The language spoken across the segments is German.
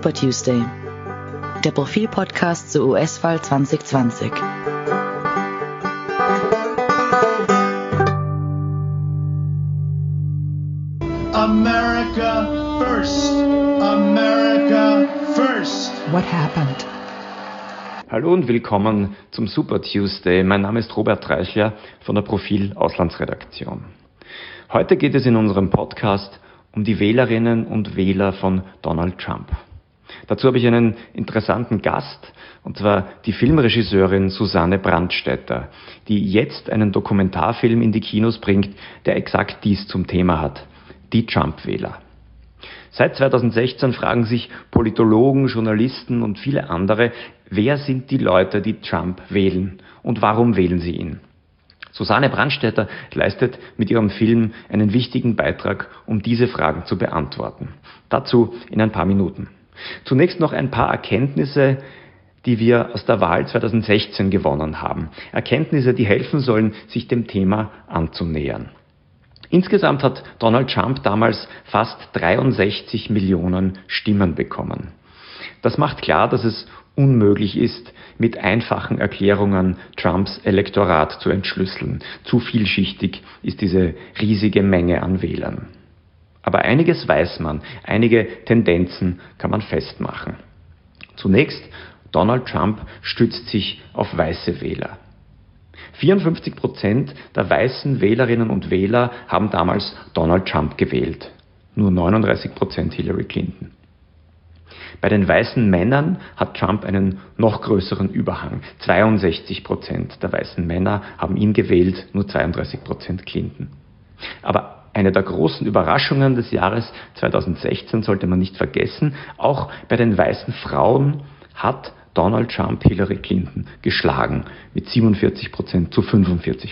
Super Tuesday, der Profil-Podcast zur US-Wahl 2020. America first. America first. What happened? Hallo und willkommen zum Super Tuesday. Mein Name ist Robert Reichler von der Profil Auslandsredaktion. Heute geht es in unserem Podcast um die Wählerinnen und Wähler von Donald Trump. Dazu habe ich einen interessanten Gast, und zwar die Filmregisseurin Susanne Brandstätter, die jetzt einen Dokumentarfilm in die Kinos bringt, der exakt dies zum Thema hat: die Trump-Wähler. Seit 2016 fragen sich Politologen, Journalisten und viele andere, wer sind die Leute, die Trump wählen und warum wählen sie ihn? Susanne Brandstätter leistet mit ihrem Film einen wichtigen Beitrag, um diese Fragen zu beantworten. Dazu in ein paar Minuten. Zunächst noch ein paar Erkenntnisse, die wir aus der Wahl 2016 gewonnen haben. Erkenntnisse, die helfen sollen, sich dem Thema anzunähern. Insgesamt hat Donald Trump damals fast 63 Millionen Stimmen bekommen. Das macht klar, dass es unmöglich ist, mit einfachen Erklärungen Trumps Elektorat zu entschlüsseln. Zu vielschichtig ist diese riesige Menge an Wählern. Aber einiges weiß man, einige Tendenzen kann man festmachen. Zunächst, Donald Trump stützt sich auf weiße Wähler. 54% der weißen Wählerinnen und Wähler haben damals Donald Trump gewählt. Nur 39% Hillary Clinton. Bei den weißen Männern hat Trump einen noch größeren Überhang. 62% der weißen Männer haben ihn gewählt, nur 32% Clinton. Aber eine der großen Überraschungen des Jahres 2016 sollte man nicht vergessen: auch bei den weißen Frauen hat Donald Trump Hillary Clinton geschlagen, mit 47% zu 45%.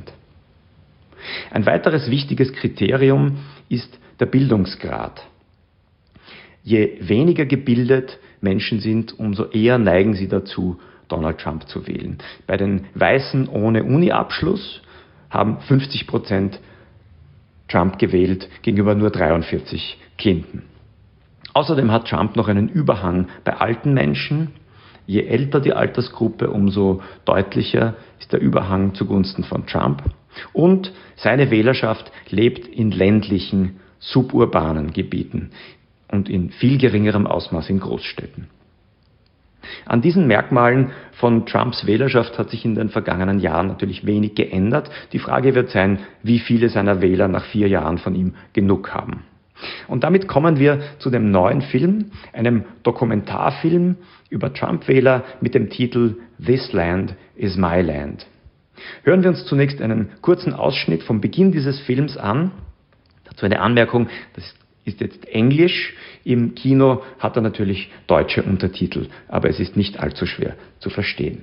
Ein weiteres wichtiges Kriterium ist der Bildungsgrad. Je weniger gebildet Menschen sind, umso eher neigen sie dazu, Donald Trump zu wählen. Bei den Weißen ohne Uni-Abschluss haben 50% Trump gewählt, gegenüber nur 43% Clinton. Außerdem hat Trump noch einen Überhang bei alten Menschen. Je älter die Altersgruppe, umso deutlicher ist der Überhang zugunsten von Trump. Und seine Wählerschaft lebt in ländlichen, suburbanen Gebieten und in viel geringerem Ausmaß in Großstädten. An diesen Merkmalen von Trumps Wählerschaft hat sich in den vergangenen Jahren natürlich wenig geändert. Die Frage wird sein, wie viele seiner Wähler nach 4 Jahren von ihm genug haben. Und damit kommen wir zu dem neuen Film, einem Dokumentarfilm über Trump-Wähler mit dem Titel This Land is My Land. Hören wir uns zunächst einen kurzen Ausschnitt vom Beginn dieses Films an. Dazu eine Anmerkung: das ist jetzt Englisch. Im Kino hat er natürlich deutsche Untertitel, aber es ist nicht allzu schwer zu verstehen.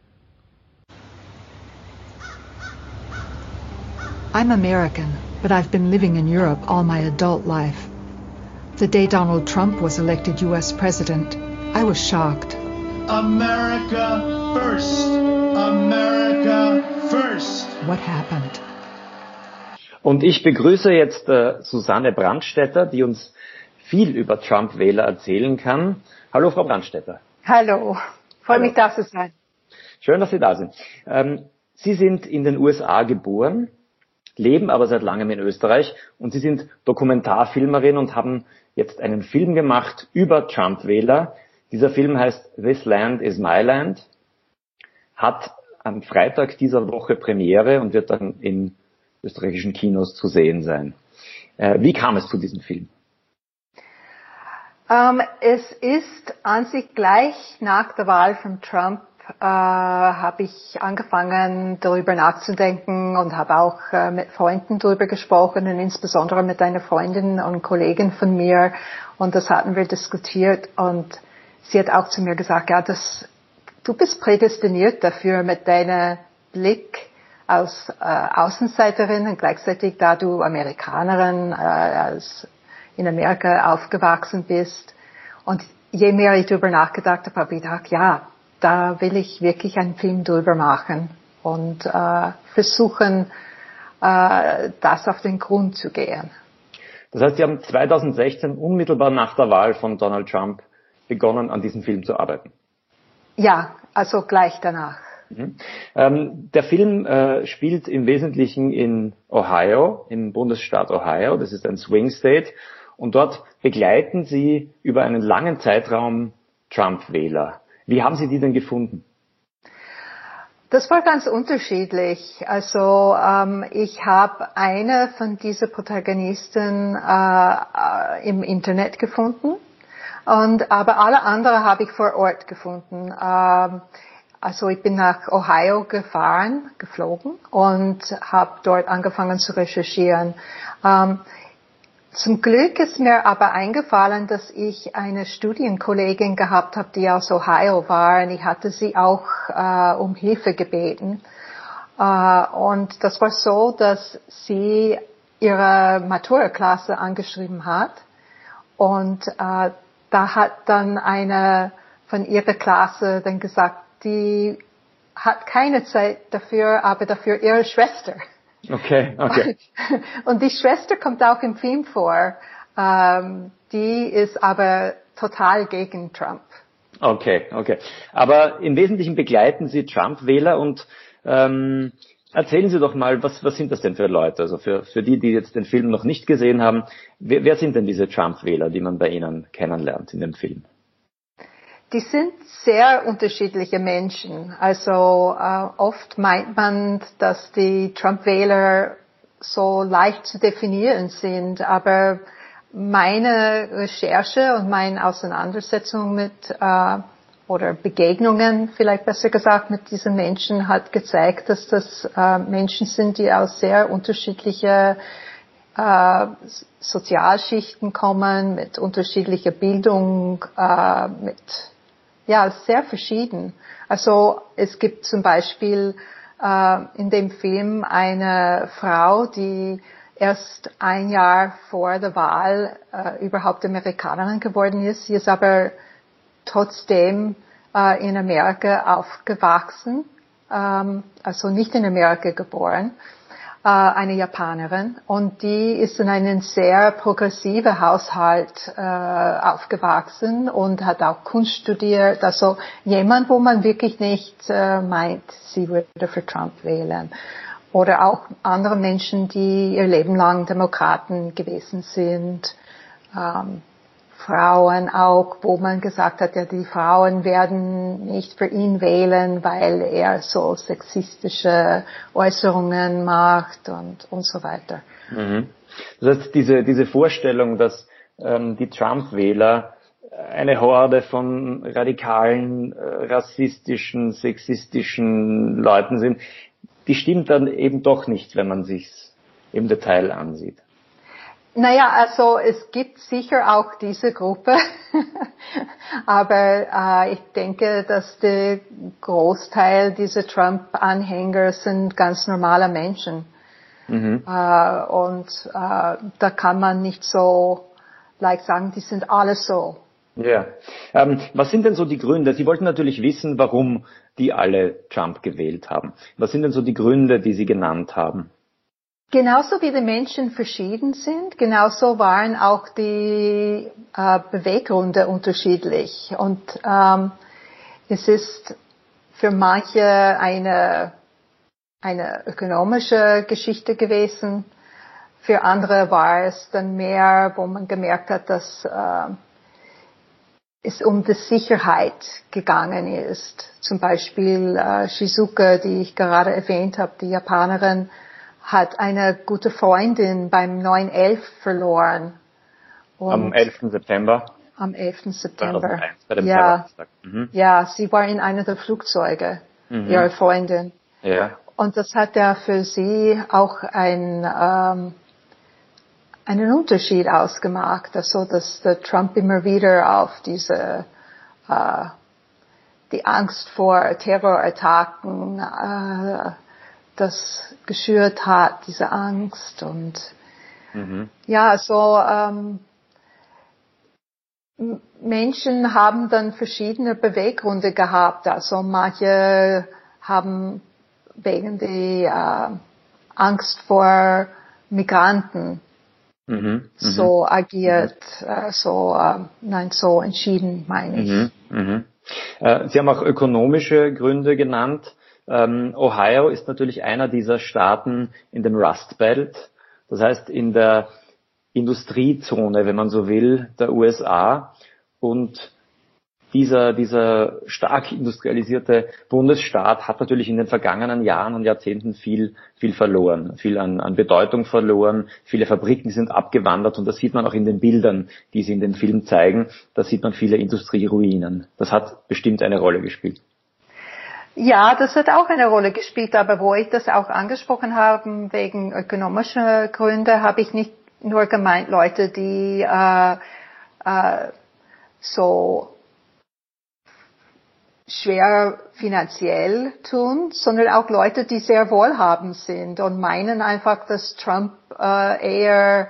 I'm American, but I've been living in Europe all my adult life. The day Donald Trump was elected US President, I was shocked. America first. America first. What happened? Und ich begrüße jetzt Susanne Brandstätter, die uns viel über Trump-Wähler erzählen kann. Hallo, Frau Brandstätter. Hallo, freue mich, da zu sein. Schön, dass Sie da sind. Sie sind in den USA geboren, leben aber seit langem in Österreich, und Sie sind Dokumentarfilmerin und haben jetzt einen Film gemacht über Trump-Wähler. Dieser Film heißt This Land is My Land, hat am Freitag dieser Woche Premiere und wird dann in österreichischen Kinos zu sehen sein. Wie kam es zu diesem Film? Es ist an sich gleich nach der Wahl von Trump habe ich angefangen, darüber nachzudenken und habe auch mit Freunden darüber gesprochen, und insbesondere mit einer Freundin und Kollegin von mir, und das hatten wir diskutiert, und sie hat auch zu mir gesagt, ja, du bist prädestiniert dafür mit deinem Blick als Außenseiterin und gleichzeitig, da du Amerikanerin in Amerika aufgewachsen bist. Und je mehr ich darüber nachgedacht habe, habe ich gedacht, ja, da will ich wirklich einen Film drüber machen und versuchen, das auf den Grund zu gehen. Das heißt, Sie haben 2016 unmittelbar nach der Wahl von Donald Trump begonnen, an diesem Film zu arbeiten? Ja, also gleich danach. Der Film spielt im Wesentlichen in Ohio, im Bundesstaat Ohio. Das ist ein Swing State. Und dort begleiten Sie über einen langen Zeitraum Trump-Wähler. Wie haben Sie die denn gefunden? Das war ganz unterschiedlich. Also ich habe eine von diesen Protagonisten im Internet gefunden, aber alle anderen habe ich vor Ort gefunden. Also ich bin nach Ohio geflogen und habe dort angefangen zu recherchieren. Zum Glück ist mir aber eingefallen, dass ich eine Studienkollegin gehabt habe, die aus Ohio war, und ich hatte sie auch um Hilfe gebeten. Und das war so, dass sie ihre Matura-Klasse angeschrieben hat, und da hat dann eine von ihrer Klasse dann gesagt, die hat keine Zeit dafür, aber dafür ihre Schwester. Okay. Und die Schwester kommt auch im Film vor. Die ist aber total gegen Trump. Okay. Aber im Wesentlichen begleiten Sie Trump-Wähler und erzählen Sie doch mal, was sind das denn für Leute? Also für die jetzt den Film noch nicht gesehen haben, wer sind denn diese Trump-Wähler, die man bei Ihnen kennenlernt in dem Film? Die sind sehr unterschiedliche Menschen. Also oft meint man, dass die Trump-Wähler so leicht zu definieren sind, aber meine Recherche und meine Auseinandersetzung mit oder Begegnungen, vielleicht besser gesagt, mit diesen Menschen hat gezeigt, dass das Menschen sind, die aus sehr unterschiedlichen Sozialschichten kommen, mit unterschiedlicher Bildung, sehr verschieden. Also es gibt zum Beispiel in dem Film eine Frau, die erst ein Jahr vor der Wahl überhaupt Amerikanerin geworden ist. Sie ist aber trotzdem in Amerika aufgewachsen, also nicht in Amerika geboren, eine Japanerin, und die ist in einem sehr progressiven Haushalt aufgewachsen und hat auch Kunst studiert. Also jemand, wo man wirklich nicht meint, sie würde für Trump wählen. Oder auch andere Menschen, die ihr Leben lang Demokraten gewesen sind. Frauen auch, wo man gesagt hat, ja, die Frauen werden nicht für ihn wählen, weil er so sexistische Äußerungen macht und so weiter. Das heißt, diese Vorstellung, dass die Trump-Wähler eine Horde von radikalen, rassistischen, sexistischen Leuten sind, die stimmt dann eben doch nicht, wenn man sich's im Detail ansieht. Naja, also es gibt sicher auch diese Gruppe, aber ich denke, dass der Großteil dieser Trump-Anhänger sind ganz normale Menschen. Da kann man nicht so leicht sagen, die sind alle so. Ja. Was sind denn so die Gründe? Sie wollten natürlich wissen, warum die alle Trump gewählt haben. Was sind denn so die Gründe, die Sie genannt haben? Genauso wie die Menschen verschieden sind, genauso waren auch die Beweggründe unterschiedlich. Und es ist für manche eine ökonomische Geschichte gewesen. Für andere war es dann mehr, wo man gemerkt hat, dass es um die Sicherheit gegangen ist. Zum Beispiel Shizuka, die ich gerade erwähnt habe, die Japanerin, hat eine gute Freundin beim 9/11 verloren. Und am 11. September? Am 11. September. 2001, bei dem Terroristag. Ja, sie war in einer der Flugzeuge, ihre Freundin. Ja. Und das hat ja für sie auch einen Unterschied ausgemacht, also dass der Trump immer wieder auf diese die Angst vor Terrorattacken das geschürt hat, diese Angst. Und Menschen haben dann verschiedene Beweggründe gehabt. Also manche haben wegen der Angst vor Migranten so agiert, so entschieden, meine ich. Sie haben auch ökonomische Gründe genannt. Ohio ist natürlich einer dieser Staaten in dem Rust Belt, das heißt in der Industriezone, wenn man so will, der USA. Und dieser stark industrialisierte Bundesstaat hat natürlich in den vergangenen Jahren und Jahrzehnten viel verloren, viel an Bedeutung verloren. Viele Fabriken sind abgewandert und das sieht man auch in den Bildern, die sie in dem Film zeigen. Da sieht man viele Industrieruinen. Das hat bestimmt eine Rolle gespielt. Ja, das hat auch eine Rolle gespielt, aber wo ich das auch angesprochen habe, wegen ökonomischer Gründe, habe ich nicht nur gemeint, Leute, die so schwer finanziell tun, sondern auch Leute, die sehr wohlhabend sind und meinen einfach, dass Trump eher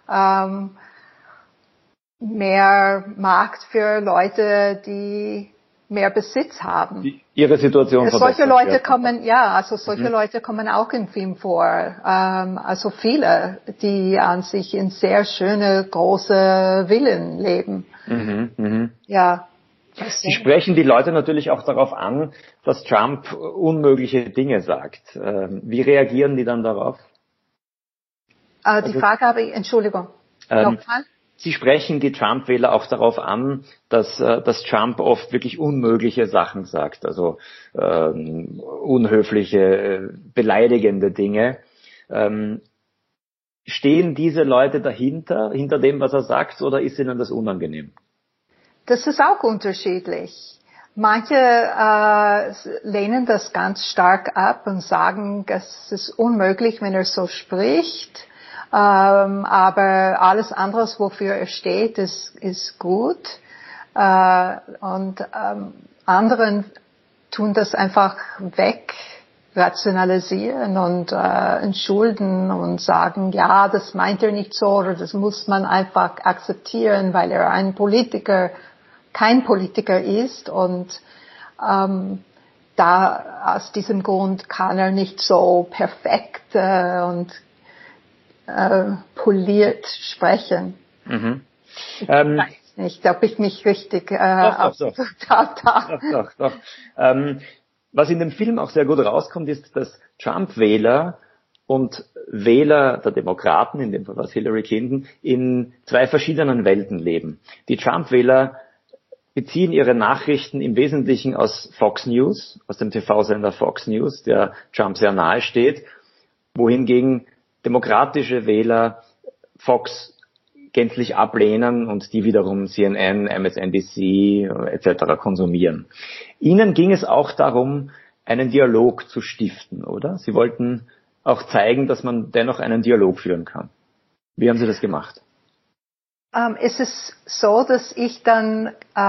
mehr macht für Leute, die mehr Besitz haben. Ihre Situation verbessert. Solche Leute kommen, solche Leute kommen auch im Film vor. Also viele, die an sich in sehr schöne, große Villen leben. Ja. Sie sprechen die Leute natürlich auch darauf an, dass Trump unmögliche Dinge sagt. Wie reagieren die dann darauf? Die Frage habe ich, Entschuldigung. Nochmal? Sie sprechen die Trump-Wähler auch darauf an, dass Trump oft wirklich unmögliche Sachen sagt, also unhöfliche, beleidigende Dinge. Stehen diese Leute dahinter, hinter dem, was er sagt, oder ist ihnen das unangenehm? Das ist auch unterschiedlich. Manche lehnen das ganz stark ab und sagen, es ist unmöglich, wenn er so spricht. Aber alles andere, wofür er steht, ist gut. Und anderen tun das einfach weg, rationalisieren und entschulden und sagen, ja, das meint er nicht so oder das muss man einfach akzeptieren, weil er kein Politiker ist und da aus diesem Grund kann er nicht so perfekt und poliert sprechen. Ich weiß nicht, ob ich mich richtig ausgedrückt habe. Doch. Was in dem Film auch sehr gut rauskommt, ist, dass Trump-Wähler und Wähler der Demokraten, in dem Fall war es Hillary Clinton, in zwei verschiedenen Welten leben. Die Trump-Wähler beziehen ihre Nachrichten im Wesentlichen aus Fox News, aus dem TV-Sender Fox News, der Trump sehr nahe steht, wohingegen demokratische Wähler Fox gänzlich ablehnen und die wiederum CNN, MSNBC etc. konsumieren. Ihnen ging es auch darum, einen Dialog zu stiften, oder? Sie wollten auch zeigen, dass man dennoch einen Dialog führen kann. Wie haben Sie das gemacht? Es ist so, dass ich dann,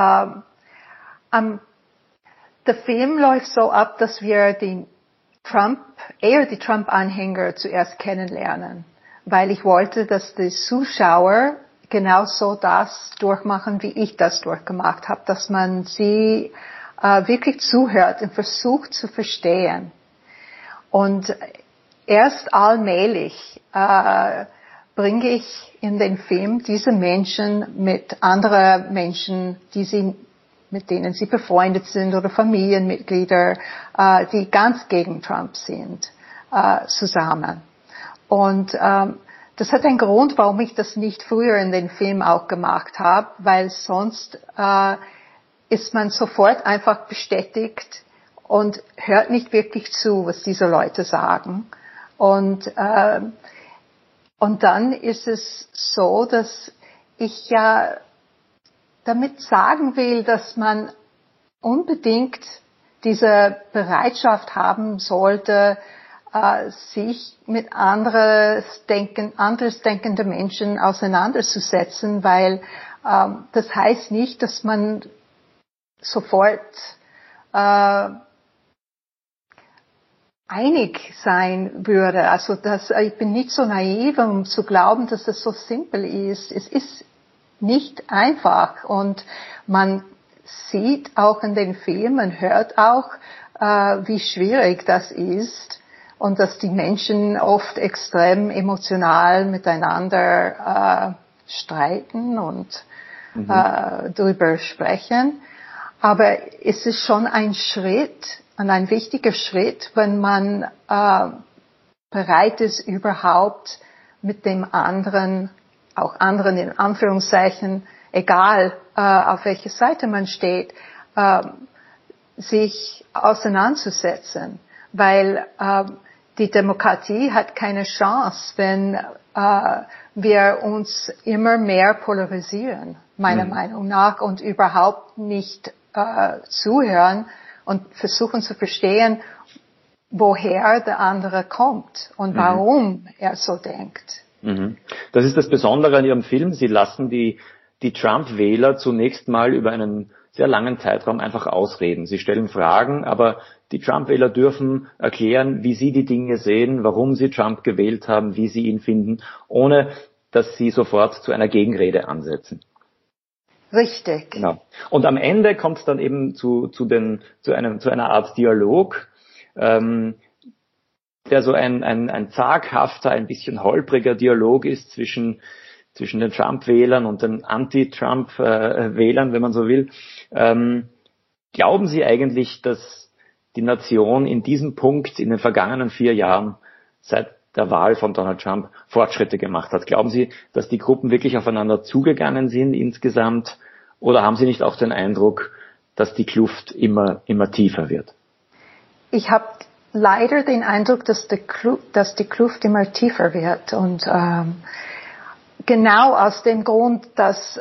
der Film läuft so ab, dass wir die Trump-Anhänger zuerst kennenlernen, weil ich wollte, dass die Zuschauer genauso das durchmachen, wie ich das durchgemacht habe, dass man sie wirklich zuhört und versucht zu verstehen. Und erst allmählich bringe ich in den Film diese Menschen mit anderen Menschen, mit denen sie befreundet sind oder Familienmitglieder, die ganz gegen Trump sind, zusammen. Und das hat einen Grund, warum ich das nicht früher in den Film auch gemacht habe, weil sonst ist man sofort einfach bestätigt und hört nicht wirklich zu, was diese Leute sagen. Und dann ist es so, dass ich ja damit sagen will, dass man unbedingt diese Bereitschaft haben sollte, sich mit anders denkende Menschen auseinanderzusetzen, weil das heißt nicht, dass man sofort einig sein würde. Also ich bin nicht so naiv, um zu glauben, dass das so simpel ist. Es ist nicht einfach und man sieht auch in den Filmen, hört auch, wie schwierig das ist. und dass die Menschen oft extrem emotional miteinander streiten und darüber sprechen. Aber es ist schon ein Schritt und ein wichtiger Schritt, wenn man bereit ist, überhaupt mit dem anderen, auch anderen in Anführungszeichen, egal auf welcher Seite man steht, sich auseinanderzusetzen. Weil die Demokratie hat keine Chance, wenn wir uns immer mehr polarisieren, meiner Meinung nach, und überhaupt nicht zuhören und versuchen zu verstehen, woher der andere kommt und warum er so denkt. Das ist das Besondere an Ihrem Film. Sie lassen die Trump-Wähler zunächst mal über einen sehr langen Zeitraum einfach ausreden. Sie stellen Fragen, aber die Trump-Wähler dürfen erklären, wie sie die Dinge sehen, warum sie Trump gewählt haben, wie sie ihn finden, ohne dass sie sofort zu einer Gegenrede ansetzen. Richtig. Genau. Und am Ende kommt es dann eben zu einer Art Dialog, der so ein zaghafter, ein bisschen holpriger Dialog ist zwischen den Trump-Wählern und den Anti-Trump-Wählern, wenn man so will. Glauben Sie eigentlich, dass die Nation in diesem Punkt in den vergangenen 4 Jahren seit der Wahl von Donald Trump Fortschritte gemacht hat? Glauben Sie, dass die Gruppen wirklich aufeinander zugegangen sind insgesamt? Oder haben Sie nicht auch den Eindruck, dass die Kluft immer tiefer wird? Ich habe leider den Eindruck, dass die Kluft immer tiefer wird. Und genau aus dem Grund, dass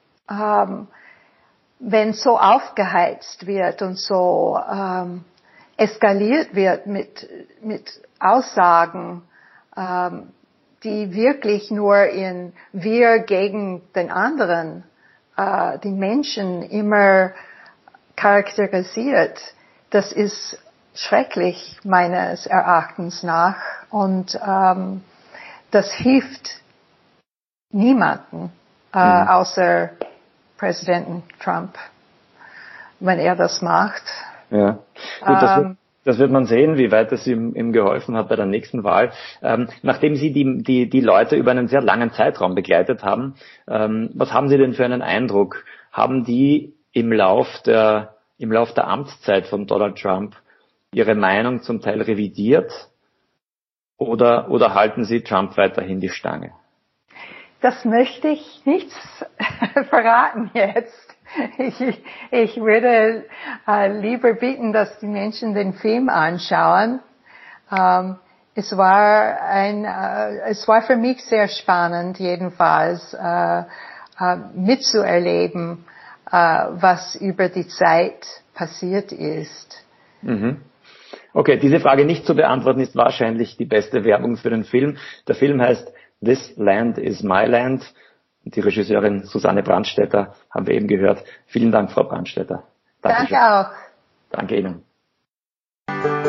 wenn so aufgeheizt wird und so eskaliert wird mit Aussagen, die wirklich nur in wir gegen den anderen, die Menschen immer charakterisiert, das ist schrecklich meines Erachtens nach, und das hilft niemanden außer Präsidenten Trump, wenn er das macht. Ja, gut, das wird man sehen, wie weit es ihm geholfen hat bei der nächsten Wahl. Nachdem Sie die Leute über einen sehr langen Zeitraum begleitet haben, was haben Sie denn für einen Eindruck? Haben die im Lauf der Amtszeit von Donald Trump ihre Meinung zum Teil revidiert oder halten Sie Trump weiterhin die Stange? Das möchte ich nicht verraten jetzt. Ich würde lieber bitten, dass die Menschen den Film anschauen. Es war für mich sehr spannend, jedenfalls mitzuerleben, was über die Zeit passiert ist. Okay, diese Frage nicht zu beantworten ist wahrscheinlich die beste Werbung für den Film. Der Film heißt This Land is My Land. Die Regisseurin Susanne Brandstätter haben wir eben gehört. Vielen Dank, Frau Brandstätter. Danke auch. Danke Ihnen.